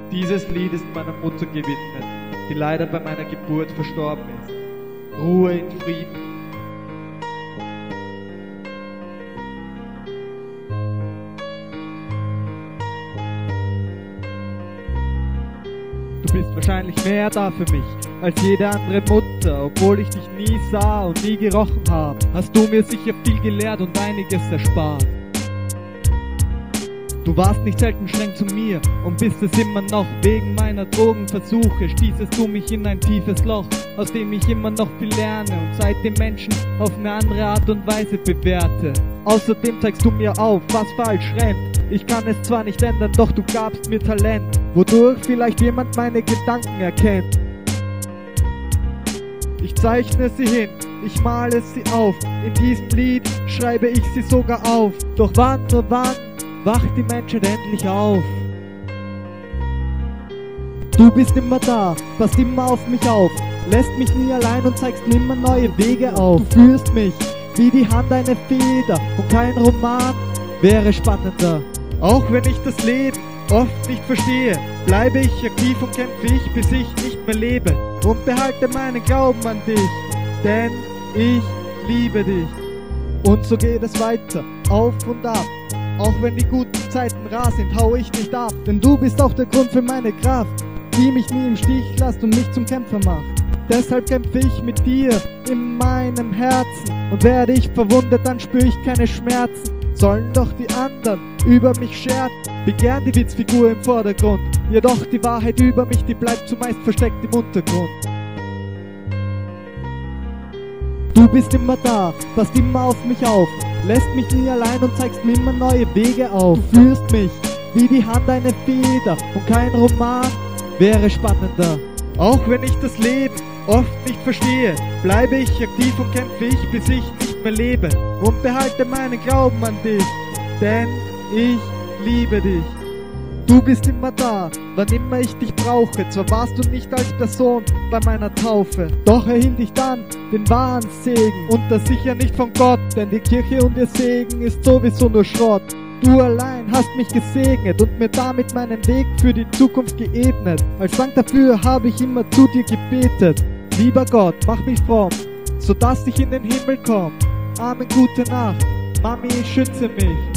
Dieses Lied ist meiner Mutter gewidmet, die leider bei meiner Geburt verstorben ist. Ruhe in Frieden. Du bist wahrscheinlich mehr da für mich als jede andere Mutter, obwohl ich dich nie sah und nie gerochen habe. Hast du mir sicher viel gelehrt und einiges erspart. Du warst nicht selten streng zu mir und bist es immer noch. Wegen meiner Drogenversuche stießest du mich in ein tiefes Loch, aus dem ich immer noch viel lerne und seitdem Menschen auf eine andere Art und Weise bewerte. Außerdem zeigst du mir auf, was falsch rennt. Ich kann es zwar nicht ändern, doch du gabst mir Talent, wodurch vielleicht jemand meine Gedanken erkennt. Ich zeichne sie hin, ich male sie auf, in diesem Lied schreibe ich sie sogar auf. Doch wann, nur wann, wacht die Menschheit endlich auf? Du bist immer da, passt immer auf mich auf, lässt mich nie allein und zeigst mir immer neue Wege auf. Du führst mich wie die Hand eine Feder und kein Roman wäre spannender. Auch wenn ich das Leben oft nicht verstehe, bleibe ich aktiv und kämpfe ich, bis ich nicht mehr lebe. Und behalte meinen Glauben an dich, denn ich liebe dich. Und so geht es weiter, auf und ab. Auch wenn die guten Zeiten rar sind, hau ich nicht ab. Denn du bist auch der Grund für meine Kraft, die mich nie im Stich lässt und mich zum Kämpfer macht. Deshalb kämpfe ich mit dir in meinem Herzen. Und werde ich verwundet, dann spüre ich keine Schmerzen. Sollen doch die anderen über mich scherzen, begehren die Witzfigur im Vordergrund. Jedoch die Wahrheit über mich, die bleibt zumeist versteckt im Untergrund. Du bist immer da, passt immer auf mich auf, lässt mich nie allein und zeigst mir immer neue Wege auf. Du führst mich wie die Hand eine Feder und kein Roman wäre spannender. Auch wenn ich das Leben oft nicht verstehe, bleibe ich aktiv und kämpfe ich, bis ich nicht mehr lebe. Und behalte meinen Glauben an dich, denn ich liebe dich. Du bist immer da, wann immer ich dich brauche. Zwar warst du nicht als Person bei meiner Taufe, doch erhielt ich dann den wahren Segen. Und das sicher nicht von Gott, denn die Kirche und ihr Segen ist sowieso nur Schrott. Du allein hast mich gesegnet und mir damit meinen Weg für die Zukunft geebnet. Als Dank dafür habe ich immer zu dir gebetet. Lieber Gott, mach mich fromm, sodass ich in den Himmel komm. Amen, gute Nacht, Mami, schütze mich.